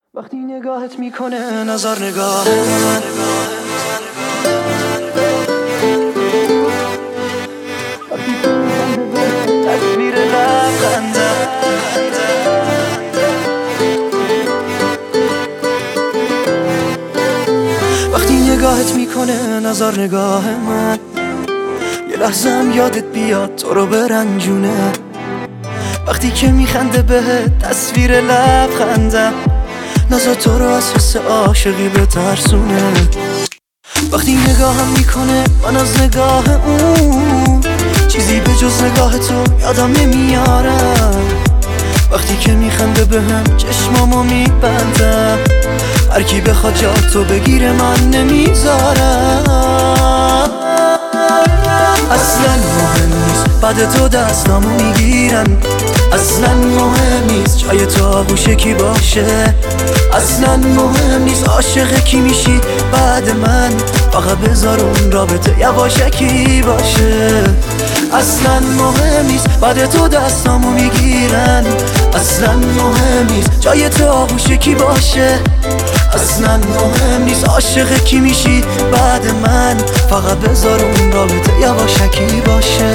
وقتی نگاهت میکنه نظر نگاه من، وقتی تصویر لبخندم، وقتی نگاهت میکنه نظر نگاه من، یه لحظه هم یادت بیاد تو رو برنجونه. وقتی که میخنده بهت تصویر لبخندم، نظر تو رو از حس عاشقی بترسونه. وقتی نگاهم میکنه من از نگاه اون، چیزی به جز نگاه تو یادم نمیارم. وقتی که میخنده بهم چشمامو میبندم، هر کی بخواد جا تو بگیره من نمیذارم. اصلا مهم نیست بعد تو دستامو میگیرن، اصلا مهم نیست جای تو آغوش کی باشه، اصلا مهم نیست عاشق کی میشی بعد من، فقط بذار اون رابطه یواشکی باشه. اصلا مهم نیست بعد تو دستامو میگیرن، اصلا مهم نیست جای تو آغوش کی باشه، اصلا مهم نیست عاشق کی میشی بعد من، فقط بذار اون رابطه یواشکی باشه.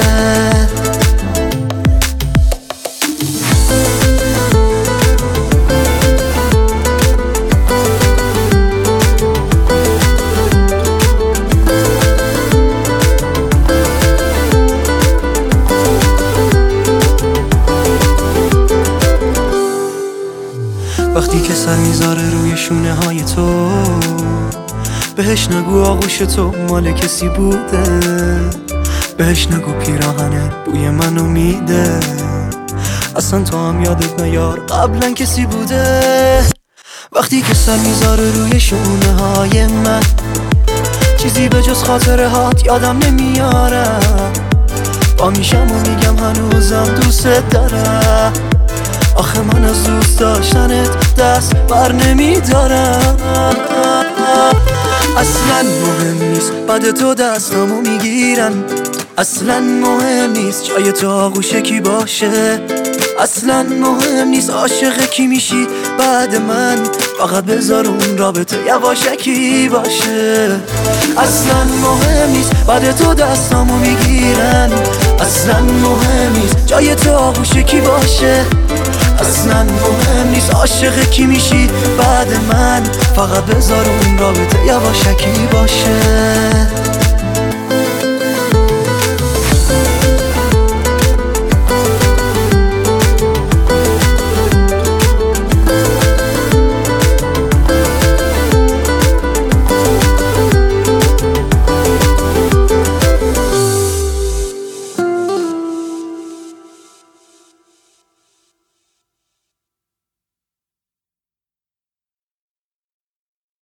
وقتی که سر میذاره روی شونه های تو، بهش نگو آغوش تو مال کسی بوده، بهش نگو پیراهنه بوی منو میده، اصلا تو هم یادت نیار قبلا کسی بوده. وقتی که سر میذاره روی شونه های من، چیزی به جز خاطره هات یادم نمیارم. با میشم و میگم هنوزم دوست دارم، آخه من از دوست داشتنت دست بر نمیدارم. اصلا مهم نیست بعد تو دستامو میگیرن، اصلا مهم نیست جای تو آغوش کی باشه، اصلا مهم نیست عاشق کی میشی بعد من، فقط بذار اون رابطه یواشکی باشه. اصلا مهم نیست بعد تو دستامو میگیرن، اصلا مهم نیست جای تو آغوش کی باشه، اصلا مهم نیست عاشق کی میشی بعد من، فقط بذار اون رابطه یواشکی باشه.